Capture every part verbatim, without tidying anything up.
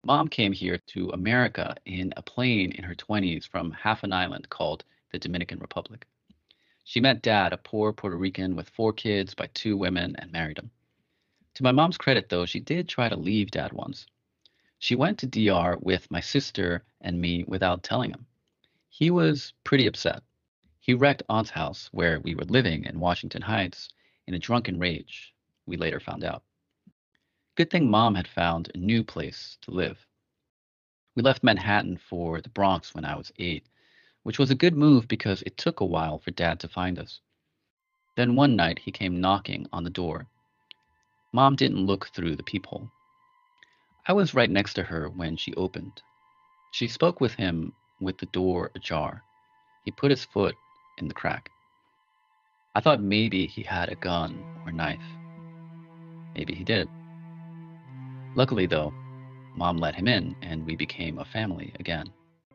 Mom came here to America in a plane in her twenties from half an island called the Dominican Republic. She met Dad, a poor Puerto Rican with four kids by two women, and married him. To my mom's credit, though, she did try to leave Dad once. She went to D R with my sister and me without telling him. He was pretty upset. He wrecked Aunt's house, where we were living in Washington Heights, in a drunken rage, we later found out. Good thing Mom had found a new place to live. We left Manhattan for the Bronx when I was eight, which was a good move because it took a while for Dad to find us. Then one night he came knocking on the door. Mom didn't look through the peephole. I was right next to her when she opened. She spoke with him with the door ajar. He put his foot in the crack. I thought maybe he had a gun or knife. Maybe he did. Luckily, though, Mom let him in and we became a family again.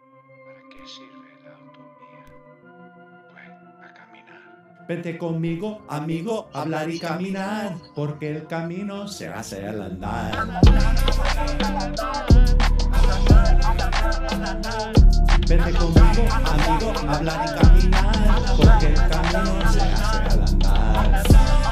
Vente conmigo, amigo, hablar y caminar, porque el camino se hace al andar. Vente conmigo, amigo, hablar y caminar, porque el camino se hace al andar.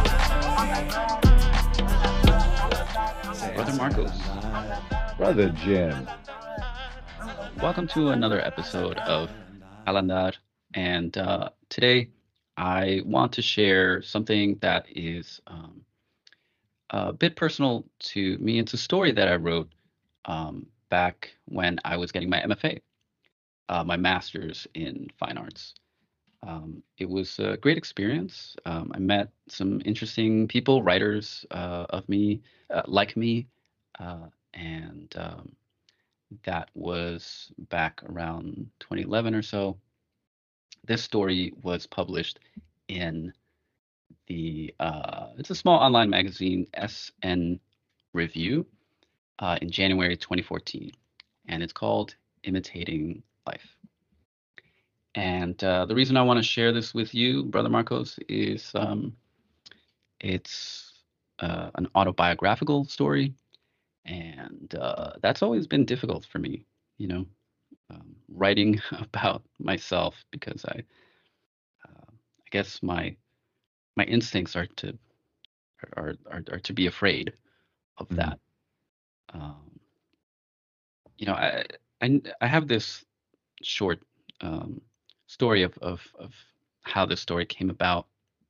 Brother Marcos. Brother Jim. Welcome to another episode of Al Andar. And uh, today I want to share something that is um, a bit personal to me. It's a story that I wrote um, back when I was getting my M F A, uh, my master's in fine arts. Um, it was a great experience. Um, I met some interesting people, writers uh, of me, uh, like me, uh, and um, that was back around twenty eleven or so. This story was published in the uh, it's a small online magazine, S N Review, uh, in January twenty fourteen, and it's called Imitating Life. And uh, the reason I want to share this with you, Brother Marcos, is um, it's uh, an autobiographical story, and uh, that's always been difficult for me, you know, um, writing about myself because I, uh, I guess my my instincts are to are are, are to be afraid of Mhm. that. Um, you know, I, I I have this short um, story of, of of how this story came about.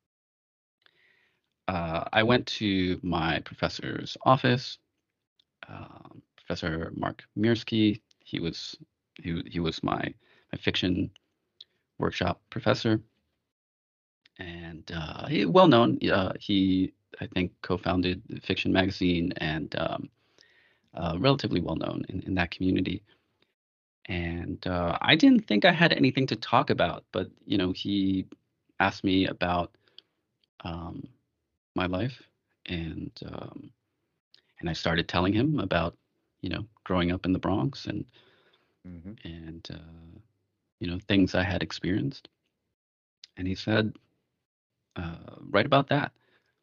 Uh, I went to my professor's office, um, Professor Mark Mirsky. He was he he was my my fiction workshop professor, and uh, he well known. Uh, he I think co-founded the Fiction magazine and um, uh, relatively well known in, in that community. And uh, I didn't think I had anything to talk about, but you know he asked me about um, my life, and um, and I started telling him about you know growing up in the Bronx and Mhm. and uh, you know things I had experienced. And he said, uh, "Write about that."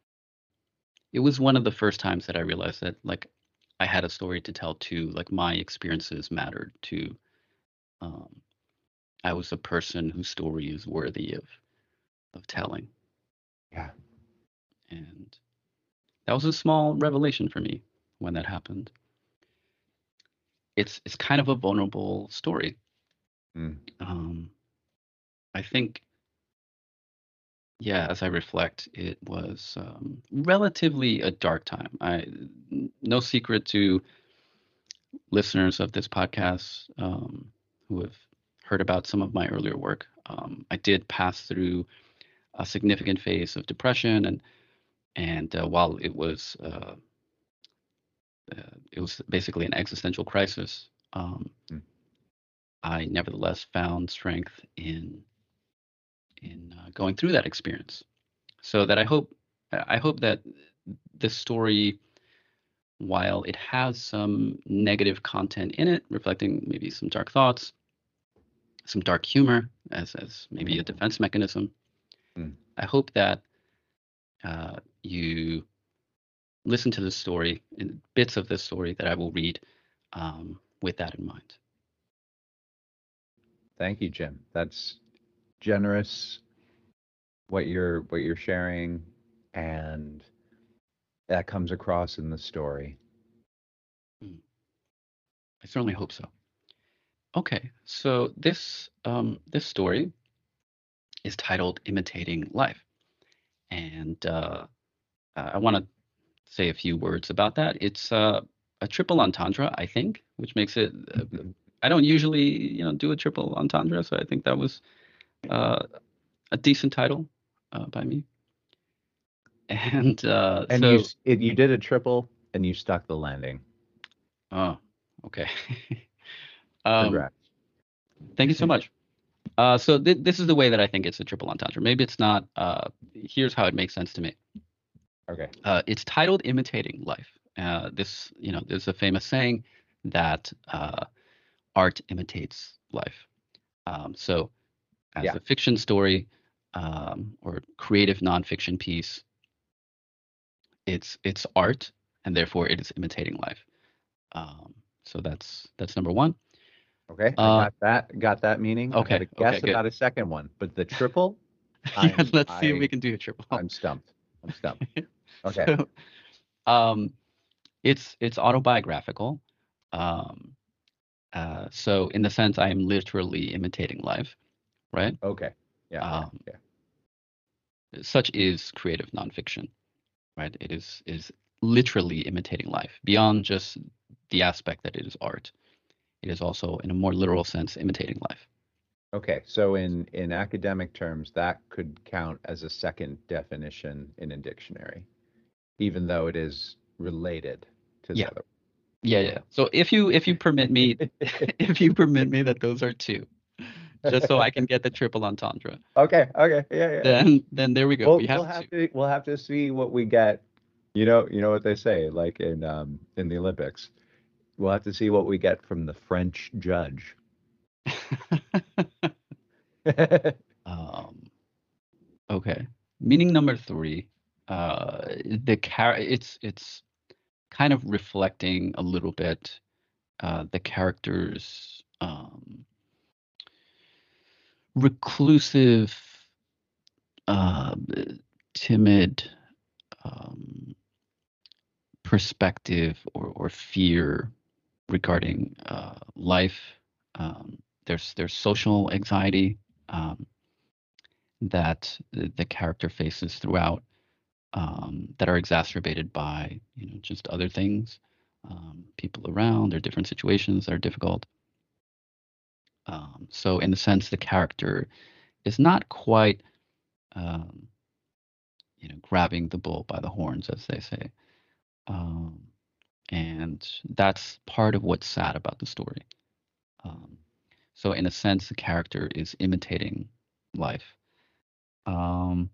It was one of the first times that I realized that like I had a story to tell too. Like my experiences mattered too. Um, I was a person whose story is worthy of of telling, Yeah. and that was a small revelation for me when that happened. It's it's kind of a vulnerable story. Mm. Um, I think, yeah, as I reflect, it was um, relatively a dark time. I no secret to listeners of this podcast um, who have heard about some of my earlier work. Um, I did pass through a significant phase of depression, and and uh, while it was uh, uh, it was basically an existential crisis, um, Mm. I nevertheless found strength in in uh, going through that experience. So that I hope I hope that this story, while it has some negative content in it, reflecting maybe some dark thoughts, some dark humor as as maybe a defense mechanism, Mm. I hope that uh, you listen to this story and bits of this story that I will read. um, with that in mind. Thank you, Jim. That's generous what you're what you're sharing, and that comes across in the story. Mm, I certainly hope so. Okay, so this um, this story is titled "Imitating Life," and uh, I want to say a few words about that. It's uh, a triple entendre, I think, which makes it. Uh, I don't usually, you know, do a triple entendre, so I think that was uh, a decent title uh, by me. And uh, And you so, s- it, you did a triple and you stuck the landing. oh, okay. um, Congrats. Thank you so much. Uh, so th- this is the way that I think it's a triple entendre. Maybe it's not. Uh, here's how it makes sense to me. Okay. Uh, it's titled "Imitating Life." Uh, this, you know, there's a famous saying that uh, art imitates life. Um, so, as Yeah. a fiction story um, or creative nonfiction piece, it's it's art, and therefore it is imitating life. Um, so that's that's number one. Okay. I Uh, got that. Got that meaning. I had okay, a okay, guess good. about a second one, but the triple, Yeah, I'm let's see if we I can do a triple. I'm stumped. I'm stumped. Okay. So, um, it's it's autobiographical. Um, uh, so in the sense, I am literally imitating life, right? Okay. Yeah. Yeah. Um, Yeah. such is creative nonfiction, right? It is is literally imitating life beyond just the aspect that it is art. It is also, in a more literal sense, imitating life. Okay. So in in academic terms, that could count as a second definition in a dictionary, even though it is related to the Yeah, other. yeah, yeah. So if you if you permit me, if you permit me that those are two, just so I can get the triple entendre, Okay. Okay. Yeah. Yeah. then then there we go. We'll We we'll have two. have to we'll have to see what we get. You know, you know what they say, like in um in the Olympics. We'll have to see what we get from the French judge. um, okay. Meaning number three. Uh, the char it's it's kind of reflecting a little bit uh, the character's um, reclusive, uh, timid um, perspective or, or fear regarding uh, life. Um, there's there's social anxiety um, that the, the character faces throughout um, that are exacerbated by you know just other things, um, people around, or different situations that are difficult. Um, so in a sense, the character is not quite um, you know grabbing the bull by the horns, as they say. Um, and that's part of what's sad about the story. Um, so in a sense, the character is imitating life. Um,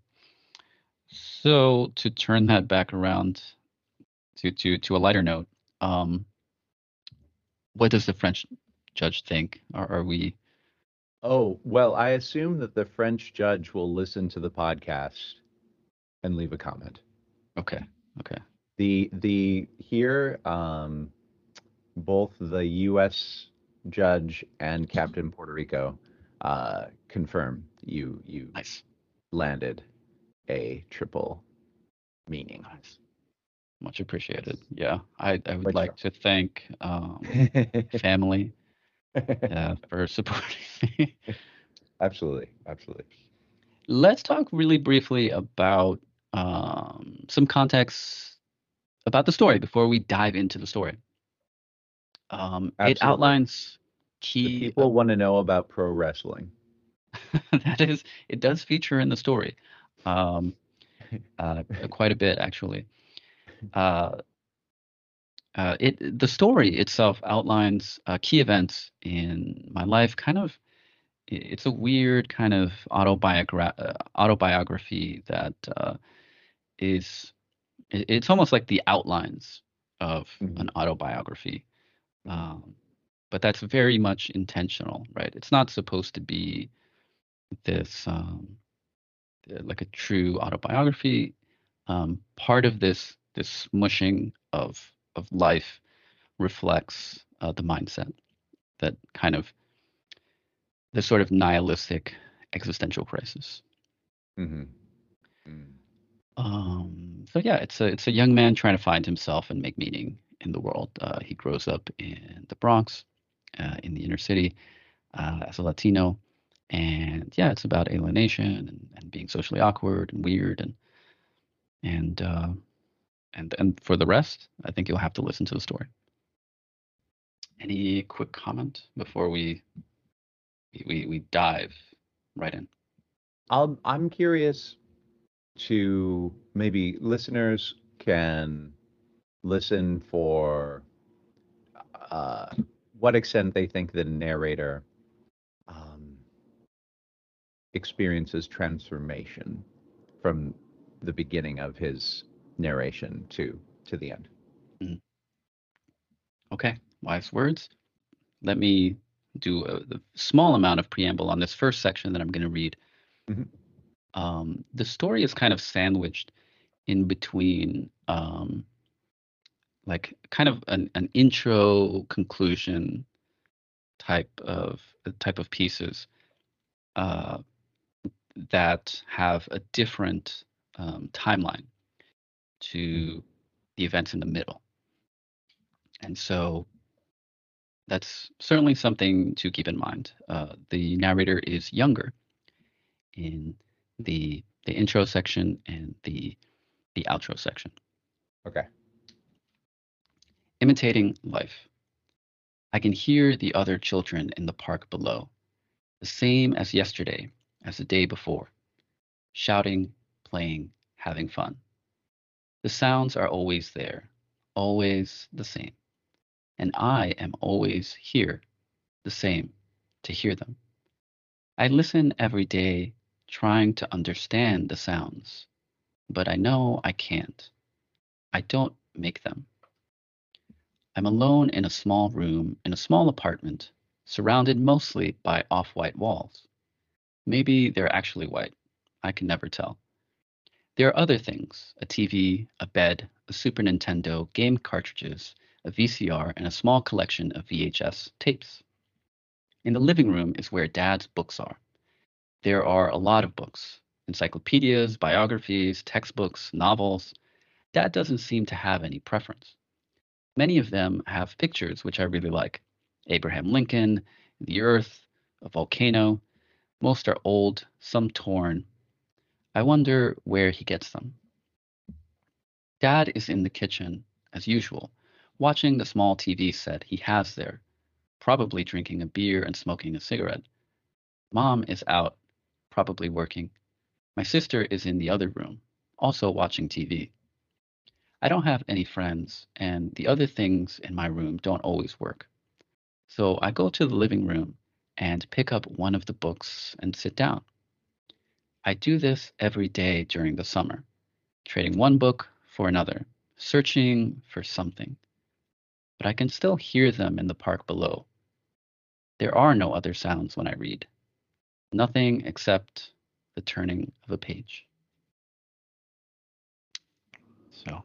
so to turn that back around to to to a lighter note, um, what does the French judge think? Are, are we Oh, well, I assume that the French judge will listen to the podcast and leave a comment. okay? Okay. The the here um both the U S judge and Captain Puerto Rico uh confirm you you Nice. landed a triple meaning. Nice. Much appreciated. Yeah, I I would Which like to thank um, family uh, for supporting me. absolutely, absolutely. Let's talk really briefly about um, some context about the story before we dive into the story. Um, it Absolutely. outlines The key. Uh, people want to know about pro wrestling. that is, it does feature in the story, um, uh, quite a bit actually. Uh, uh, it the story itself outlines uh, key events in my life. Kind of, i- it's a weird kind of autobiogra- uh, autobiography that uh, is. it- It's almost like the outlines of Mhm. an autobiography. Mhm. Um, but that's very much intentional, right? It's not supposed to be this um, uh, like a true autobiography. Um, part of this this smushing of of life reflects uh, the mindset, that kind of the sort of nihilistic existential crisis. Mm-hmm. Mm. Um, so yeah, it's a it's a young man trying to find himself and make meaning in the world. Uh, he grows up in the Bronx, uh, in the inner city, uh, as a Latino, and yeah, it's about alienation and, and being socially awkward and weird, and and uh, and and for the rest, I think you'll have to listen to the story. Any quick comment before we we we dive right in? Um, I'm curious to maybe listeners can listen for uh, what extent they think the narrator um, experiences transformation from the beginning of his narration to to the end. Mm. Okay, wise words. Let me do a, a small amount of preamble on this first section that I'm going to read. Mhm. Um, the story is kind of sandwiched in between, um, like kind of an, an intro conclusion type of type of pieces uh, that have a different um, timeline Mhm. to the events in the middle, and so that's certainly something to keep in mind. Uh, the narrator is younger in the the intro section and the the outro section. Okay. Imitating life. I can hear the other children in the park below, the same as yesterday, as the day before, shouting, playing, having fun. The sounds are always there, always the same, and I am always here, the same, to hear them. I listen every day, trying to understand the sounds, but I know I can't. I don't make them. I'm alone in a small room in a small apartment, surrounded mostly by off white walls. Maybe they're actually white. I can never tell. There are other things: a T V, a bed, a Super Nintendo, game cartridges, a V C R, and a small collection of V H S tapes. In the living room is where Dad's books are. There are a lot of books: encyclopedias, biographies, textbooks, novels. Dad doesn't seem to have any preference. Many of them have pictures which I really like: Abraham Lincoln, the Earth, a volcano. Most are old, some torn. I wonder where he gets them. Dad is in the kitchen, as usual, watching the small T V set he has there, probably drinking a beer and smoking a cigarette. Mom is out, probably working. My sister is in the other room, also watching T V. I don't have any friends, and the other things in my room don't always work. So I go to the living room and pick up one of the books and sit down. I do this every day during the summer, trading one book for another, searching for something. But I can still hear them in the park below. There are no other sounds when I read, nothing except the turning of a page. So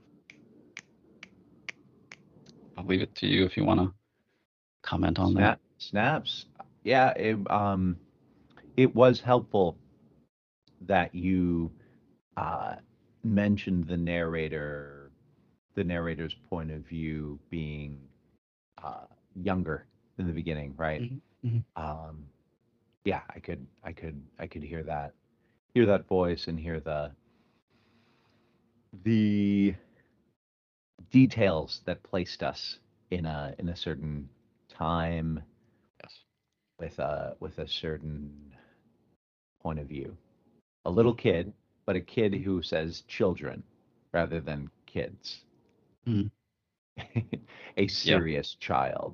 I'll leave it to you if you want to comment on that. Snap snaps. Yeah, it, um, it was helpful that you uh, mentioned the narrator, the narrator's point of view being uh, younger in the beginning, right? Mhm, mhm. Um, yeah, I could, I could, I could hear that, hear that voice, and hear the the details that placed us in a in a certain time Yes. with a with a certain point of view. A little kid, but a kid Mhm, who says children rather than kids. mhm. A Yeah. serious child.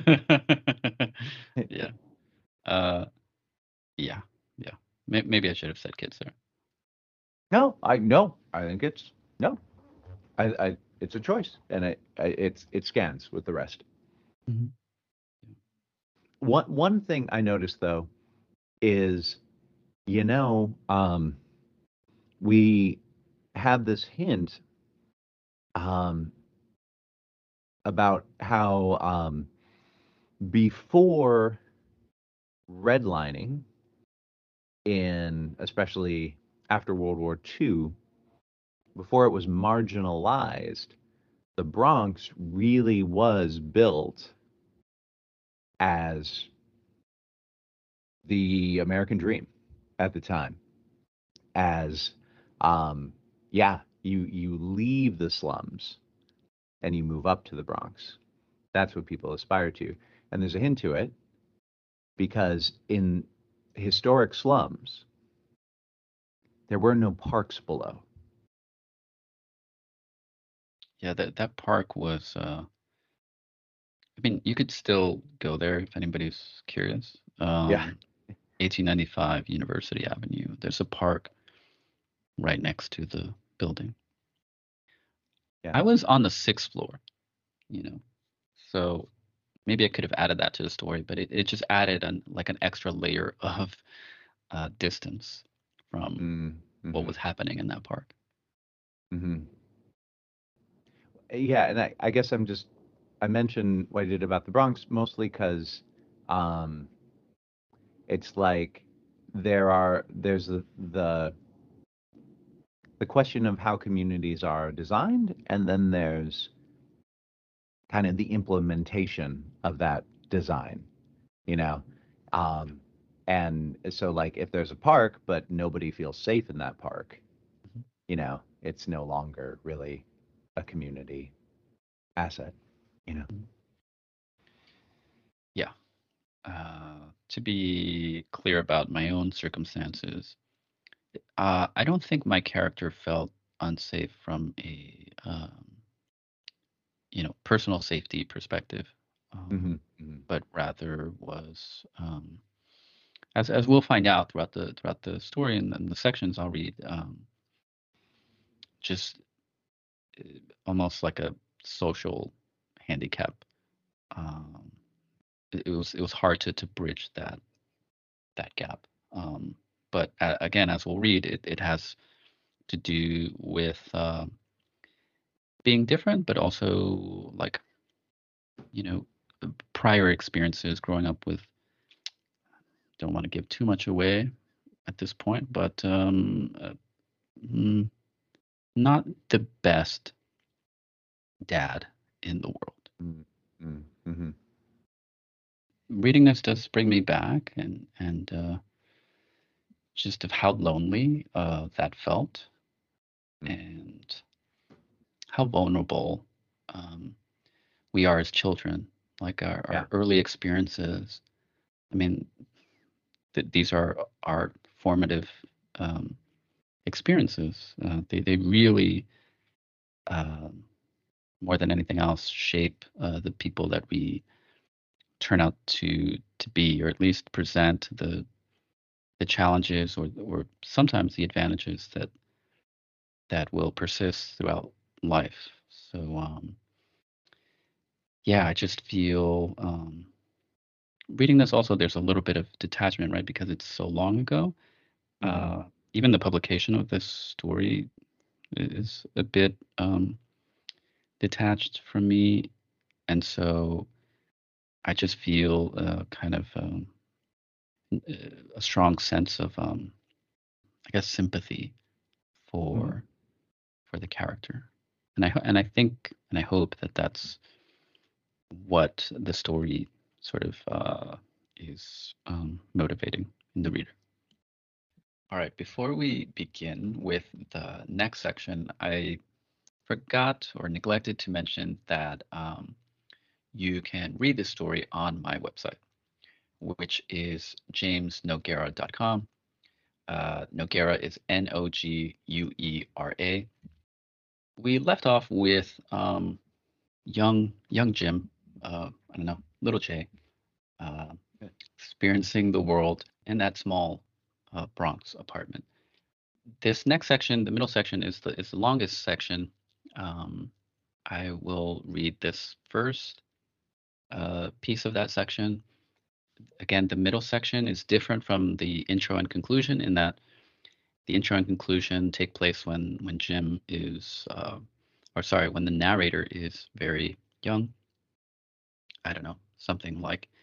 Yeah. Uh, yeah. Yeah. May- Maybe I should have said kids there. No, I no. I think it's no. I, I it's a choice, and it I, it's it scans with the rest. Mhm. One one thing I noticed though is, you know, um, we have this hint um, about how um, before redlining, in especially after World War Two, before it was marginalized, the Bronx really was built as the American dream at the time. As, um, yeah, you you leave the slums and you move up to the Bronx. That's what people aspire to. And there's a hint to it because in historic slums, there were no parks below. Yeah, that that park was. Uh, I mean, you could still go there if anybody's curious. Yeah. Um, eighteen ninety-five University Avenue. There's a park right next to the building. Yeah. I was on the sixth floor, you know, so maybe I could have added that to the story, but it, it just added an like an extra layer of uh, distance from Mm-hmm. what was happening in that park. Mm-hmm. Yeah, and I, I guess I'm just I mentioned what I did about the Bronx mostly because um, it's like there are there's the, the the question of how communities are designed, and then there's kind of the implementation of that design, you know. Um, and so, like, if there's a park but nobody feels safe in that park, Mhm. you know, it's no longer really a community asset, you know. Mhm. Yeah. Uh, to be clear about my own circumstances, uh, I don't think my character felt unsafe from a um, you know personal safety perspective, Mm-hmm. um, Mm-hmm. but rather was um, as as we'll find out throughout the throughout the story and, and the sections I'll read, um, just uh, almost like a social handicap. Um, it, it was it was hard to to bridge that that gap. Um, but uh, again, as we'll read, it it has to do with uh, being different, but also like you know prior experiences growing up with. Don't want to give too much away at this point, but um, uh, mm, not the best dad in the world. Mm-hmm. Mm-hmm. Reading this does bring me back and and uh, just of how lonely uh, that felt and how vulnerable um, we are as children, like our, Yeah. our early experiences. I mean, th- these are our formative um, experiences. Uh, they they really, um more than anything else, shape uh, the people that we turn out to to be, or at least present the the challenges or or sometimes the advantages that that will persist throughout life. So um, yeah, I just feel um, reading this also. There's a little bit of detachment, right, because it's so long ago. Mm-hmm. Uh, even the publication of this story is a bit um, detached from me, and so I just feel uh, kind of um, a strong sense of, um, I guess, sympathy Mm-hmm. for for the character, and I ho- and I think and I hope that that's what the story sort of uh, is um, motivating in the reader. All right, before we begin with the next section, I forgot or neglected to mention that um, you can read the story on my website, which is james noguera dot com. Uh, Noguera is N O G U E R A. We left off with um, young young Jim, uh, I don't know, little J, uh, experiencing the world in that small uh, Bronx apartment. This next section, the middle section, is the is the longest section. Um, I will read this first uh, piece of that section. Again, the middle section is different from the intro and conclusion in that the intro and conclusion take place when when Jim is, uh, or sorry, when the narrator is very young. I don't know, something like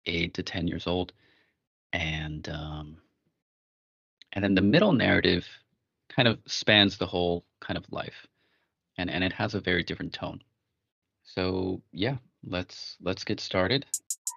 eight to ten years old. And um, and then the middle narrative kind of spans the whole kind of life, and and it has a very different tone. So yeah, let's let's get started.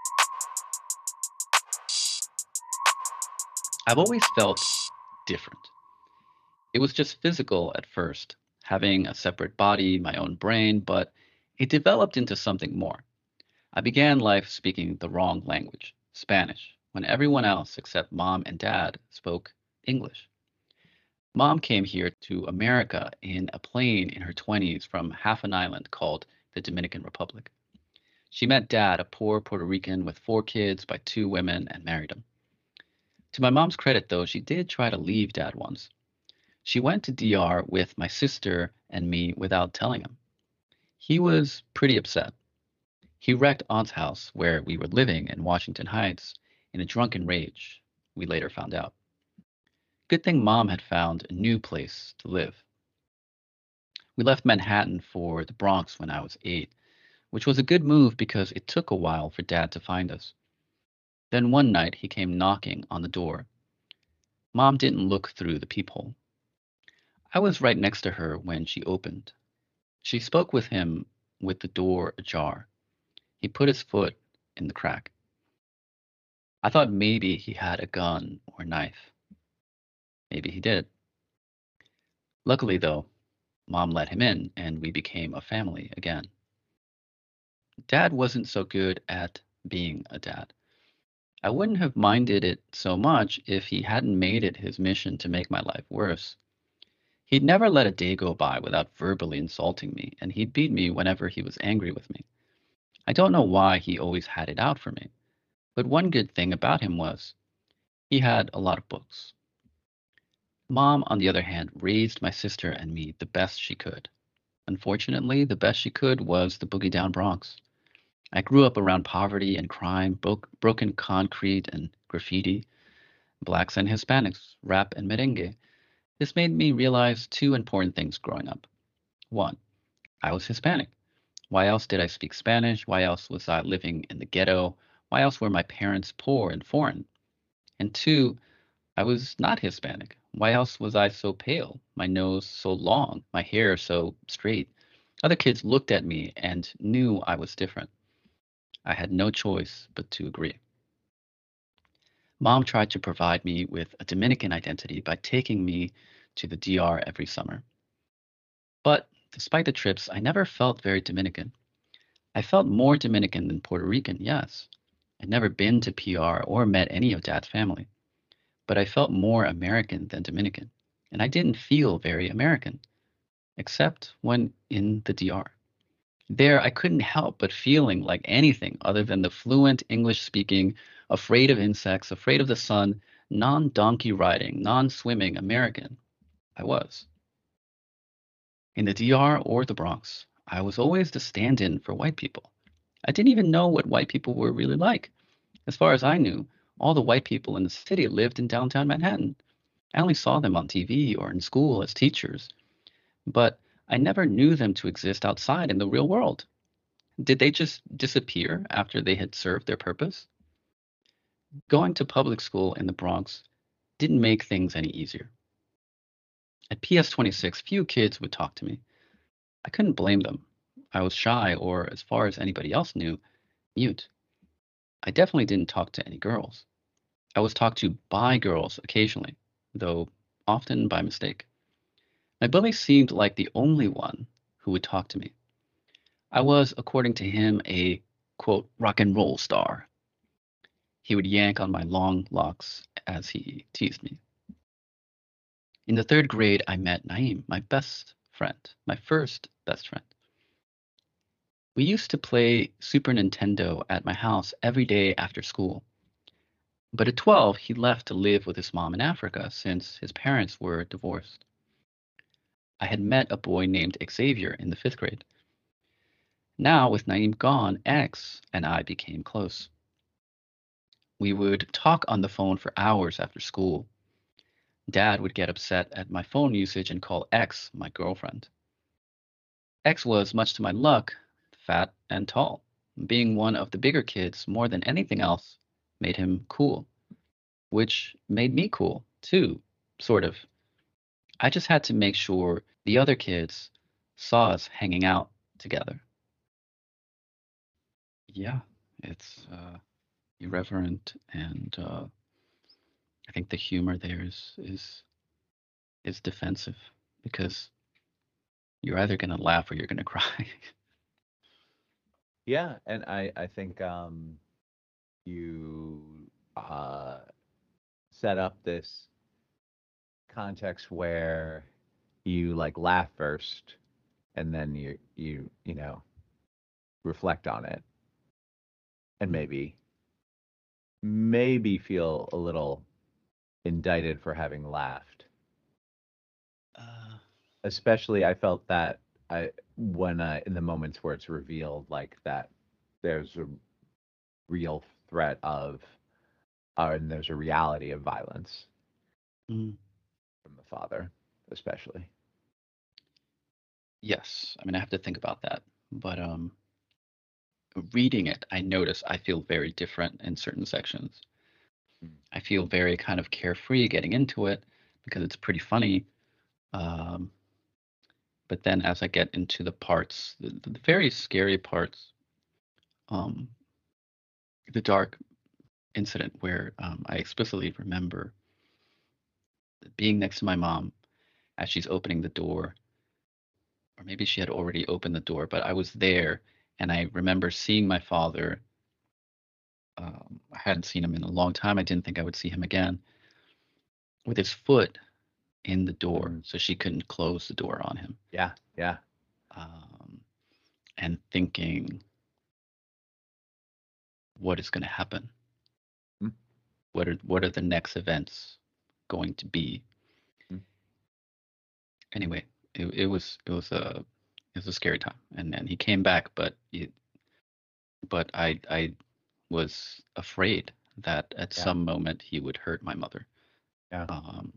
I've always felt different. It was just physical at first, having a separate body, my own brain, but it developed into something more. I began life speaking the wrong language, Spanish, when everyone else except mom and dad spoke English. Mom came here to America in a plane in her twenties from half an island called the Dominican Republic. She met dad, a poor Puerto Rican with four kids by two women, and married him. To my mom's credit, though, she did try to leave dad once. She went to D R with my sister and me without telling him. He was pretty upset. He wrecked Aunt's house, where we were living in Washington Heights, in a drunken rage, we later found out. Good thing mom had found a new place to live. We left Manhattan for the Bronx when I was eight, which was a good move because it took a while for dad to find us. Then one night he came knocking on the door. Mom didn't look through the peephole. I was right next to her when she opened. She spoke with him with the door ajar. He put his foot in the crack. I thought maybe he had a gun or knife. Maybe he did. Luckily, though, mom let him in and we became a family again. Dad wasn't so good at being a dad. I wouldn't have minded it so much if he hadn't made it his mission to make my life worse. He'd never let a day go by without verbally insulting me, and he'd beat me whenever he was angry with me. I don't know why he always had it out for me, but one good thing about him was he had a lot of books. Mom, on the other hand, raised my sister and me the best she could. Unfortunately, the best she could was the boogie down Bronx. I grew up around poverty and crime, bro- broken concrete and graffiti, blacks and Hispanics, rap and merengue. This made me realize two important things growing up. One, I was Hispanic. Why else did I speak Spanish? Why else was I living in the ghetto? Why else were my parents poor and foreign? And two, I was not Hispanic. Why else was I so pale, my nose so long, my hair so straight? Other kids looked at me and knew I was different. I had no choice but to agree. Mom tried to provide me with a Dominican identity by taking me to the D R every summer. But despite the trips, I never felt very Dominican. I felt more Dominican than Puerto Rican, yes. I'd never been to P R or met any of Dad's family, but I felt more American than Dominican, and I didn't feel very American, except when in the D R. There, I couldn't help but feeling like anything other than the fluent English speaking, afraid of insects, afraid of the sun, non donkey riding, non swimming American I was. In the D R or the Bronx, I was always the stand in for white people. I didn't even know what white people were really like. As far as I knew, all the white people in the city lived in downtown Manhattan. I only saw them on T V or in school as teachers, but I never knew them to exist outside in the real world. Did they just disappear after they had served their purpose? Going to public school in the Bronx didn't make things any easier. At P S twenty-six, few kids would talk to me. I couldn't blame them. I was shy, or as far as anybody else knew, mute. I definitely didn't talk to any girls. I was talked to by girls occasionally, though often by mistake. My bully seemed like the only one who would talk to me. I was, according to him, a quote, rock and roll star. He would yank on my long locks as he teased me. In the third grade, I met Naeem, my best friend, my first best friend. We used to play Super Nintendo at my house every day after school. But at twelve, he left to live with his mom in Africa since his parents were divorced. I had met a boy named Xavier in the fifth grade. Now, with Naeem gone, X and I became close. We would talk on the phone for hours after school. Dad would get upset at my phone usage and call X my girlfriend. X was, much to my luck, fat and tall. Being one of the bigger kids more than anything else made him cool, which made me cool too, sort of. I just had to make sure the other kids saw us hanging out together. Yeah, it's uh, irreverent, and uh, I think the humor there is is is defensive because you're either gonna laugh or you're gonna cry. Yeah, and I I think um you uh set up this context where you like laugh first and then you you you know reflect on it and Mm. maybe maybe feel a little indicted for having laughed. Uh, Especially I felt that I when uh, in the moments where it's revealed like that there's a real threat of uh, and there's a reality of violence mm, from the father, especially. yes, I mean I have to think about that, but um, reading it, I notice I feel very different in certain sections. Mm. I feel very kind of carefree getting into it because it's pretty funny. Um, but then as I get into the parts, the, the very scary parts, um, the dark incident where um, I explicitly remember being next to my mom as she's opening the door, or maybe she had already opened the door, but I was there and I remember seeing my father. Um, I hadn't seen him in a long time. I didn't think I would see him again with his foot in the door Mm. so she couldn't close the door on him. Yeah, yeah. Um, and thinking, what is going to happen? Mm, What are what are the next events going to be? mm. Anyway, it, it was it was a it was a scary time, and and he came back, but it, but I I was afraid that at Yeah, some moment he would hurt my mother, yeah. um,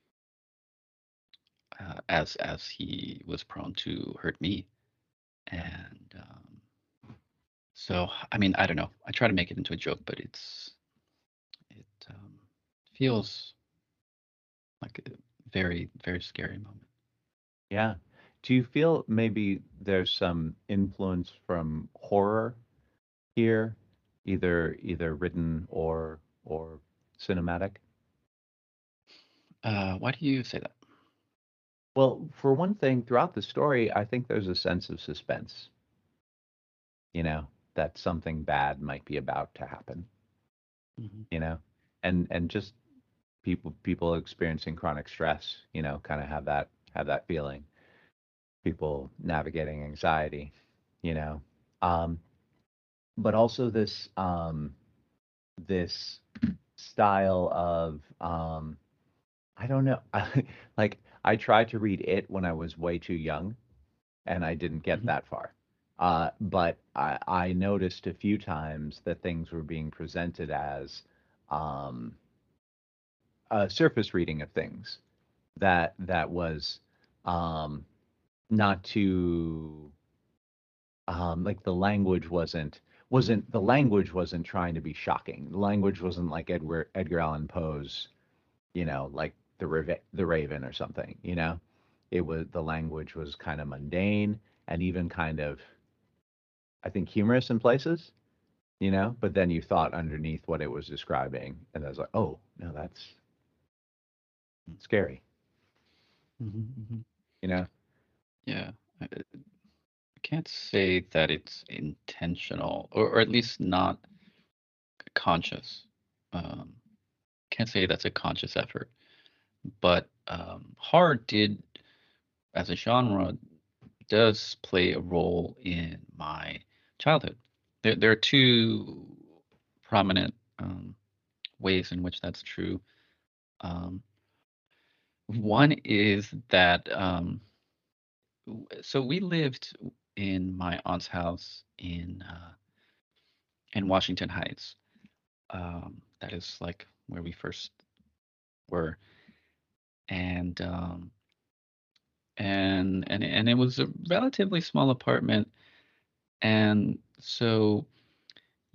uh, as as he was prone to hurt me, Yeah. and um, so I mean I don't know. I try to make it into a joke, but it's it um, feels like a very very scary moment. Yeah. Do you feel maybe there's some influence from horror here, either either written or or cinematic? Uh, why do you say that? Well, for one thing, throughout the story, I think there's a sense of suspense, you know, that something bad might be about to happen, Hmm. you know, and and just people people experiencing chronic stress, you know, kind of have that have that feeling. People navigating anxiety, you know, um, but also this um, this style of um, I don't know, like I tried to read it when I was way too young, and I didn't get Hmm. that far. Uh, but I, I noticed a few times that things were being presented as um, a surface reading of things that that was um, not too um, like the language wasn't wasn't the language wasn't trying to be shocking. The language wasn't like Edgar Edgar Allan Poe's, you know, like the Rave- the Raven or something. You know, it was the language was kind of mundane and even kind of I think humorous in places. You know, but then you thought underneath what it was describing, and I was like, oh no, that's scary. Hmm. Hmm. You know, Yeah, I, I can't say that it's intentional, or, or at least not conscious. Um, can't say that's a conscious effort, but um, horror did, as a genre, does play a role in my childhood. There, there are two prominent um, ways in which that's true. Um, one is that um, w- so we lived in my aunt's house in uh, in Washington Heights. Um, that is like where we first were, and um, and and and it was a relatively small apartment, and so.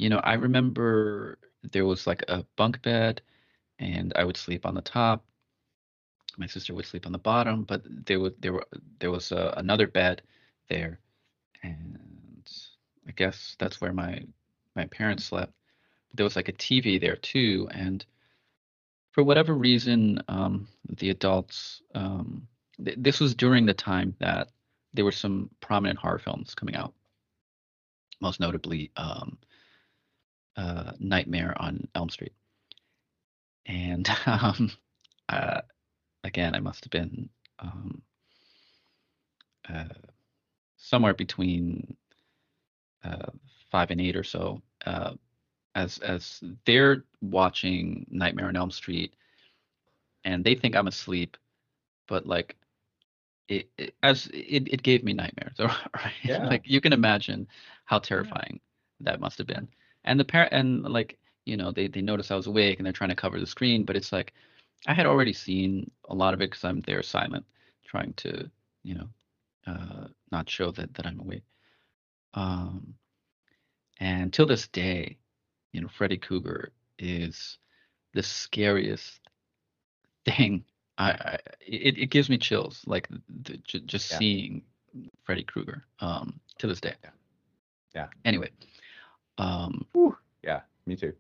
you know, I remember there was like a bunk bed, and I would sleep on the top. My sister would sleep on the bottom, but there was there were there was uh, another bed there, and I guess that's where my my parents slept. There was like a T V there too, and for whatever reason, um, the adults. Um, th- this was during the time that there were some prominent horror films coming out, most notably um, uh, Nightmare on Elm Street. And um, uh, again, I must have been um, uh, somewhere between uh, five and eight or so. Uh, as as they're watching Nightmare on Elm Street, and they think I'm asleep, but like it, it as it, it gave me nightmares. Right? Yeah. Like you can imagine how Yeah. terrifying that must have been. And the parent and like you know they they notice I was awake and they're trying to cover the screen, but it's like I had already seen a lot of it because I'm there silent, trying to you know uh, not show that that I'm awake. Um, and till this day, you know, Freddy Krueger is the scariest thing. I, I it, it gives me chills, like the, j- just Yeah. seeing Freddy Krueger um, to this day. Yeah. Yeah. Anyway, um, Whew. Yeah. Me too.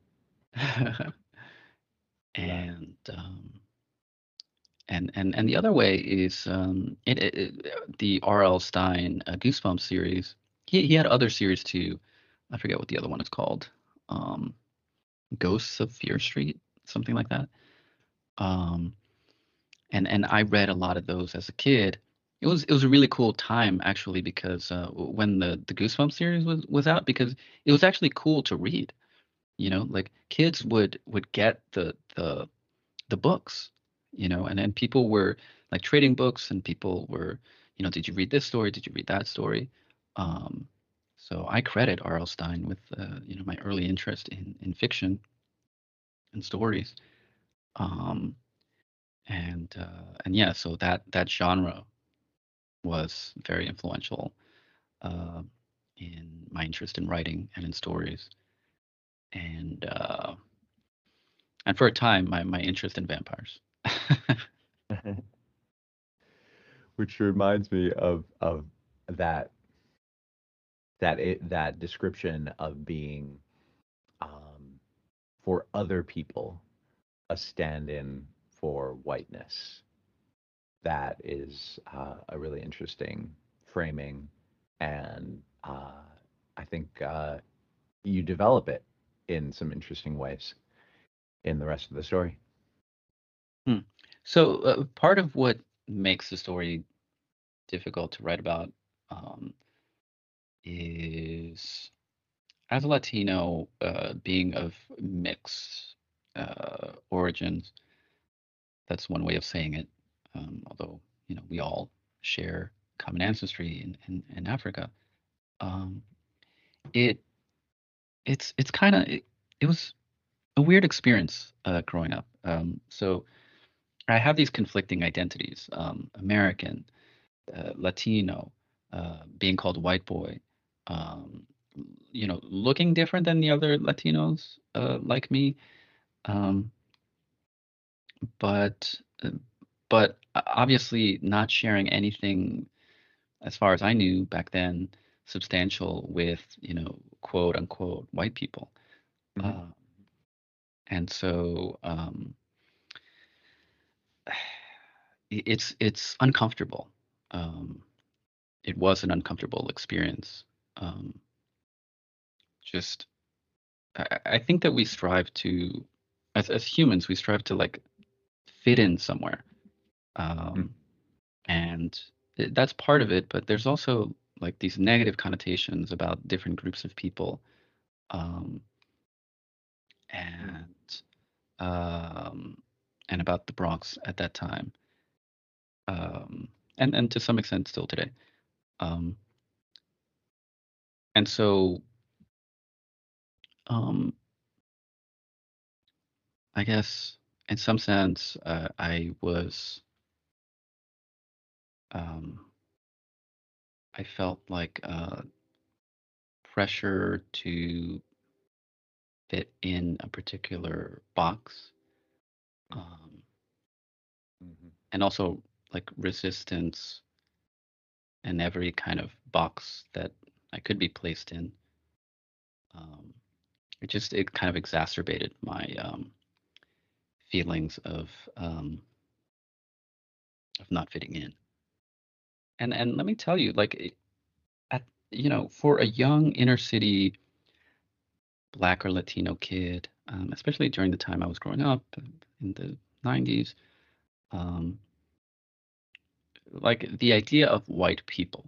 For that. and um, and and and the other way is um, it, it, it- the R L. Stein uh, Goosebumps series. He he had other series too. I forget what the other one is called. Um, Ghosts of Fear Street, something like that. Um, and and I read a lot of those as a kid. It was it was a really cool time actually because uh, when the the Goosebumps series was was out because it was actually cool to read. You know, like kids would would get the the the books, you know, and then people were like trading books and people were, you know, did you read this story? Did you read that story? Um, so I credit R L. Stein with uh, you know my early interest in in fiction and stories. Um, and uh, and yeah, so that that genre was very influential uh, in my interest in writing and in stories, and uh, and for a time, my my interest in vampires. Which reminds me of of that that it, that description of being um, for other people a stand-in for whiteness. That is uh, a really interesting framing, and uh, I think uh, you develop it in some interesting ways in the rest of the story. Hmm. So uh, part of what makes the story difficult to write about um, is as a Latino, uh, being of mixed uh, origins. That's one way of saying it. Um, although you know we all share common ancestry in in, in Africa. Um, it it's it's kind of it, it was a weird experience uh, growing up. Um, so I have these conflicting identities: um, American, uh, Latino, uh, being called white boy. Um, you know, looking different than the other Latinos uh, like me, um, but uh, but uh, obviously not sharing anything as far as I knew back then substantial with you know quote unquote white people. Hmm. Uh, and so um, i- it's it's uncomfortable. Um, it was an uncomfortable experience. Um, just I, I think that we strive to, as as humans, we strive to like fit in somewhere, um, and th- that's part of it. But there's also like these negative connotations about different groups of people, um, and um, and about the Bronx at that time, um, and and to some extent still today. Um, and so um, I guess in some sense, uh, I was. Um, I felt like uh, pressure to fit in a particular box, um, hmm and also like resistance in every kind of box that I could be placed in. Um, it just it kind of exacerbated my um, feelings of um, of not fitting in. And and let me tell you, like it- at you know, for a young inner city Black or Latino kid, um, especially during the time I was growing up uh, in the nineties, um, like the idea of white people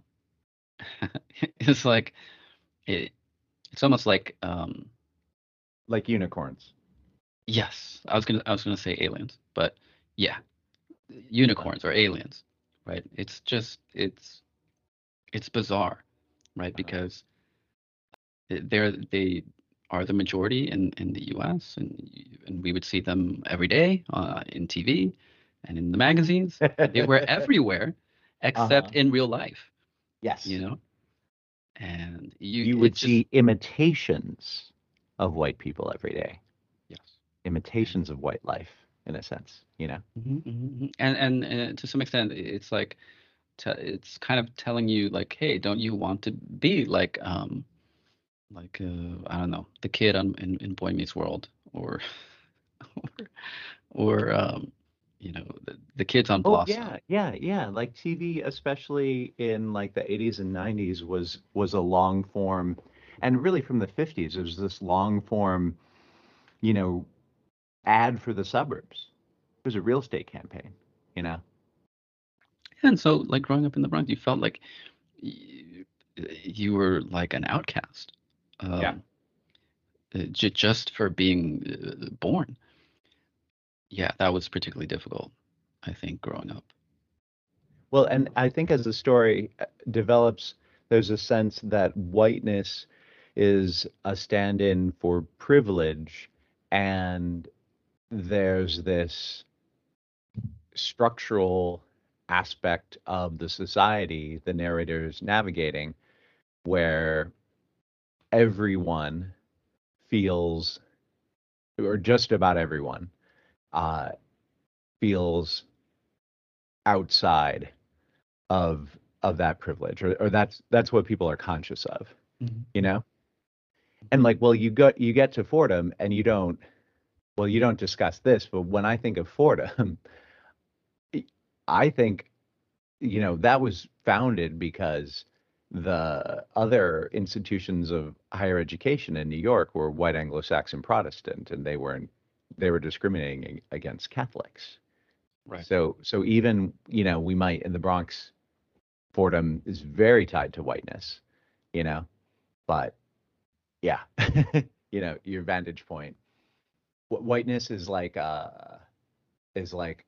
is like it, it's almost like um, Like unicorns. yes, I was gonna I was gonna say aliens, but yeah, Uh, unicorns or aliens, right? It's just it's it's bizarre, right? uh-huh. Because they're they are the majority in in the U S and y- and we would see them every day uh, in T V and in the magazines. They were everywhere except Uh-huh. in real life, you Yes. know? And you You it would just see imitations of white people every day. yes. And Imitations of white life, in a sense, you know? mhm, mhm, mhm. and and and to some extent it's like te it's kind of telling you like, hey, don't you want to be like um like uh, I don't know, the kid on in, in Boy Meets World or or, or um you know the, the kids on Oh Blossom. yeah, yeah, yeah. Like T V, especially in like the eighties and nineties, was was a long form, and really from the fifties, it was this long form, you know, ad for the suburbs. It was a real estate campaign, you know? And so like growing up in the Bronx, you felt like you, you were like an outcast, Yeah. um, uh, j- just for being uh, born. Yeah, that was particularly difficult, I think, growing up. Well, and I think as the story uh, develops, there's a sense that whiteness is a stand-in for privilege, and there's this structural aspect of the society the narrator's navigating where everyone feels, or just about everyone, uh, feels outside of of that privilege, or, or that's that's what people are conscious of, Mhm, you know? And mhm. like, well, you got you get to Fordham and you don't, well, you don't discuss this, but when I think of Fordham, I think, you know, that was founded because the other institutions of higher education in New York were white Anglo-Saxon Protestant, and they weren't they were discriminating against Catholics. Right. So so even, you know, we might in the Bronx, Fordham is very tied to whiteness, you know, but yeah, you know, your vantage point. Wh- Whiteness is like uh is like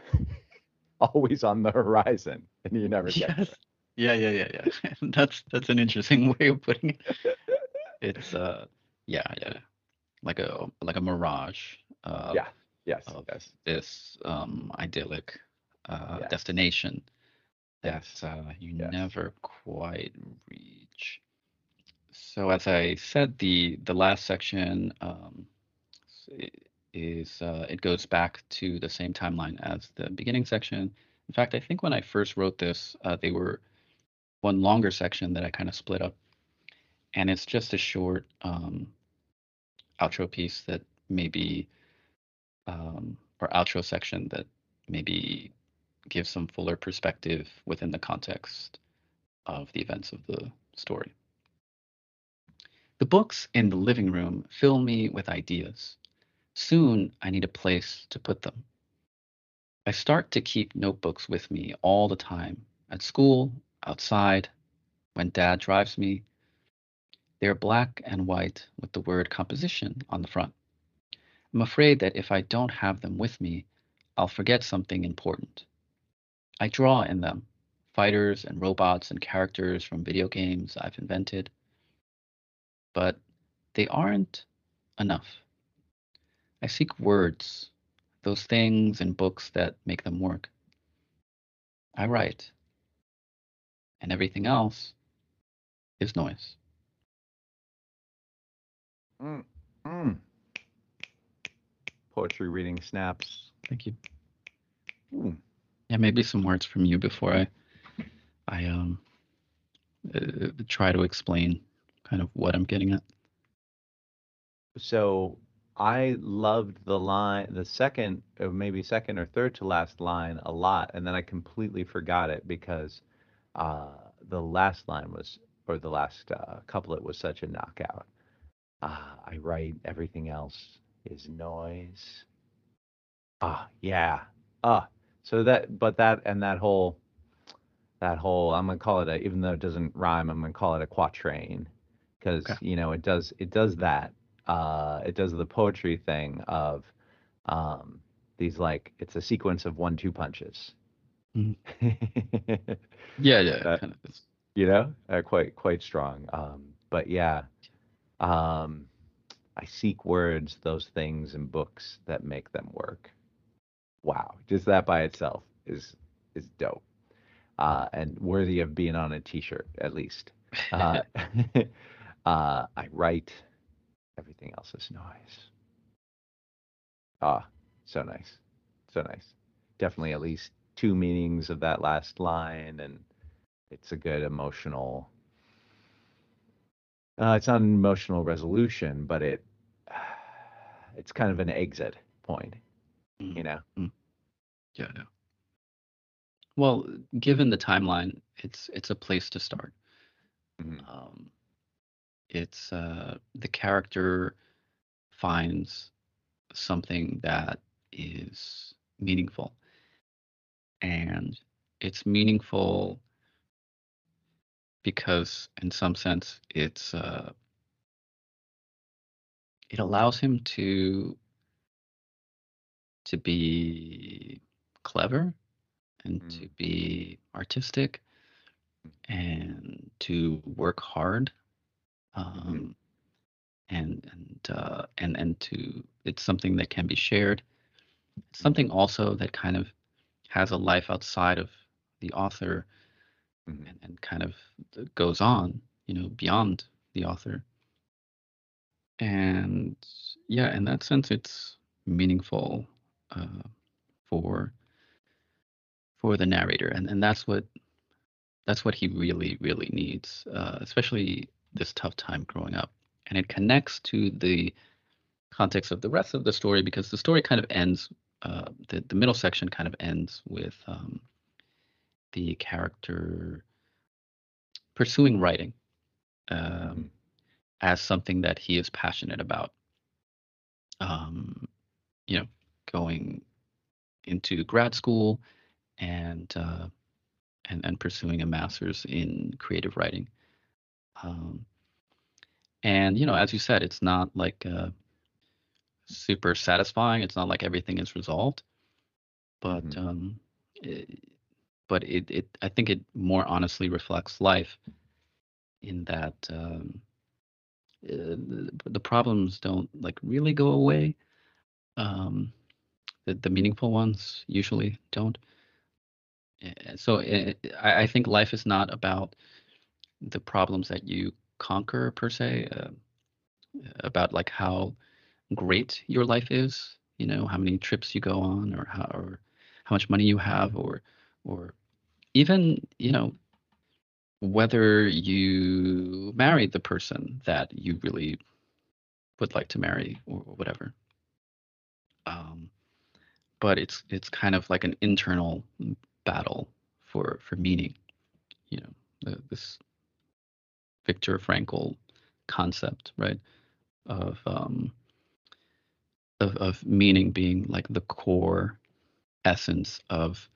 always on the horizon, and you never get to Yes. Yeah, yeah, yeah, yeah. That's that's an interesting way of putting it. It's uh yeah, yeah. Like a like a mirage of Yeah. Yes. of Yes. this um idyllic uh Yes. destination that Yes. uh, you Yes. never quite reach. So as I said, the the last section um, s- is uh, it goes back to the same timeline as the beginning section. In fact, I think when I first wrote this, uh, they were one longer section that I kind of split up, and it's just a short um, outro piece that maybe um, or outro section that maybe gives some fuller perspective within the context of the events of the story. The books in the living room fill me with ideas. Soon I need a place to put them. I start to keep notebooks with me all the time, at school, outside, when dad drives me. They're black and white with the word composition on the front. I'm afraid that if I don't have them with me, I'll forget something important. I draw in them fighters and robots and characters from video games I've invented, but they aren't enough. I seek words, those things in books that make them work. I write, and everything else is noise. Mm, mm. poetry reading snaps. Thank you. Ooh. Yeah, maybe some words from you before I I um uh, try to explain kind of what I'm getting at. So I loved the line, the second, or maybe second or third to last line a lot, and then I completely forgot it because uh, the last line was, or the last uh, couplet was such a knockout. Uh, I write, everything else is noise. Ah, yeah. Ah, so that, but that, and that whole, that whole, I'm gonna call it a, even though it doesn't rhyme, I'm gonna call it a quatrain, because Okay. you know it does, it does that. Uh, it does the poetry thing of um, these like it's a sequence of one two punches. Mhm. Yeah, yeah, That kind of is. you know, uh, quite quite strong. Um, but yeah, um, I seek words, those things in books that make them work. Wow, just that by itself is is dope, uh, and worthy of being on a T-shirt at least. Uh, uh, I write. Everything else is noise. Ah, so nice, so nice. Definitely at least two meanings of that last line, and it's a good emotional. Uh, it's not an emotional resolution, but it it's kind of an exit point, you Mm, know. mm. Yeah, yeah. Well, given the timeline, it's it's a place to start. Mhm. Um, it's uh, the character finds something that is meaningful, and it's meaningful because, in some sense, it's uh, it allows him to to be clever and to Mhm. be artistic and to work hard, Mhm. um, and and uh, and and to it's something that can be shared. It's something Mhm. also that kind of has a life outside of the author Mhm. and, and kind of goes on, you know, beyond the author. And yeah, in that sense, it's meaningful uh, for for the narrator, and and that's what that's what he really really needs, uh, especially this tough time growing up. And it connects to the context of the rest of the story because the story kind of ends. Uh, the the middle section kind of ends with um, the character pursuing writing um, Mhm. as something that he is passionate about. Um, you know, going into grad school and uh, and and pursuing a master's in creative writing. Um, and you know, as you said, it's not like uh, super satisfying. It's not like everything is resolved, but Mhm. um, it, but it, it I think it more honestly reflects life in that um, uh, the, the problems don't like really go away. Um, the, the meaningful ones usually don't. Uh, So it, I, I think life is not about the problems that you conquer per se, uh, about like how great your life is, you know, how many trips you go on or how or how much money you have or or even, you know, whether you married the person that you really would like to marry or whatever. Um, but it's it's kind of like an internal battle for for meaning, you know, the, this Viktor Frankl concept, right? Of um of of meaning being like the core essence of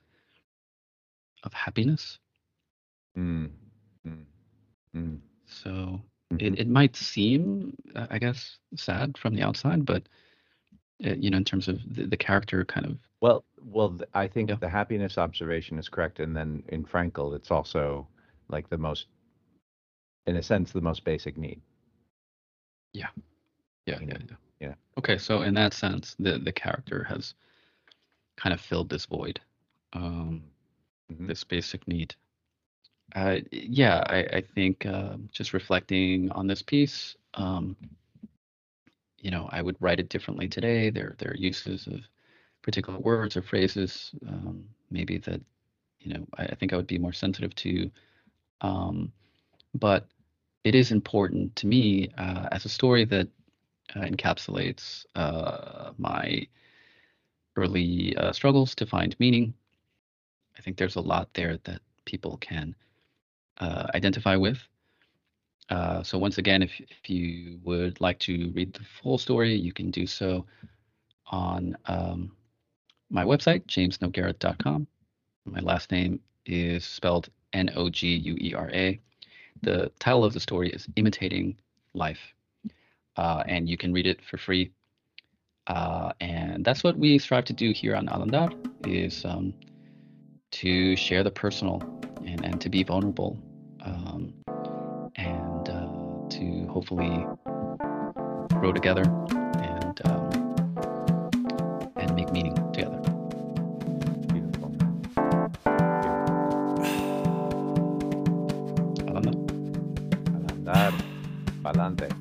of happiness. Mhm. Mhm. Mhm. So it, Mhm. it might seem, uh, I guess, sad from the outside, but uh you know, in terms of the, the character, kind of, Well, well, th- I yeah, think the happiness observation is correct, and then in Frankel, it's also like the most, in a sense, the most basic need. yeah, yeah, You yeah, know, yeah. yeah. Okay, so in that sense, the the character has kind of filled this void, um, Mm-hmm. this basic need. Uh, yeah, I, I think uh, just reflecting on this piece, um, you know, I would write it differently today. There, there are uses of particular words or phrases, um, maybe that, you know, I, I think I would be more sensitive to. Um, but it is important to me uh, as a story that uh, encapsulates uh, my early uh, struggles to find meaning. I think there's a lot there that people can uh, identify with. Uh, so once again, if, if you would like to read the full story, you can do so on um, my website, james noguera dot com. My last name is spelled N O G U E R A. The title of the story is Imitating Life, uh, and you can read it for free. Uh, and that's what we strive to do here on Alandar, is um, to share the personal and, and to be vulnerable, um, and uh, to hopefully grow together and um, and make meaning together. Beautiful. Alanda. Al andar, pa'lante.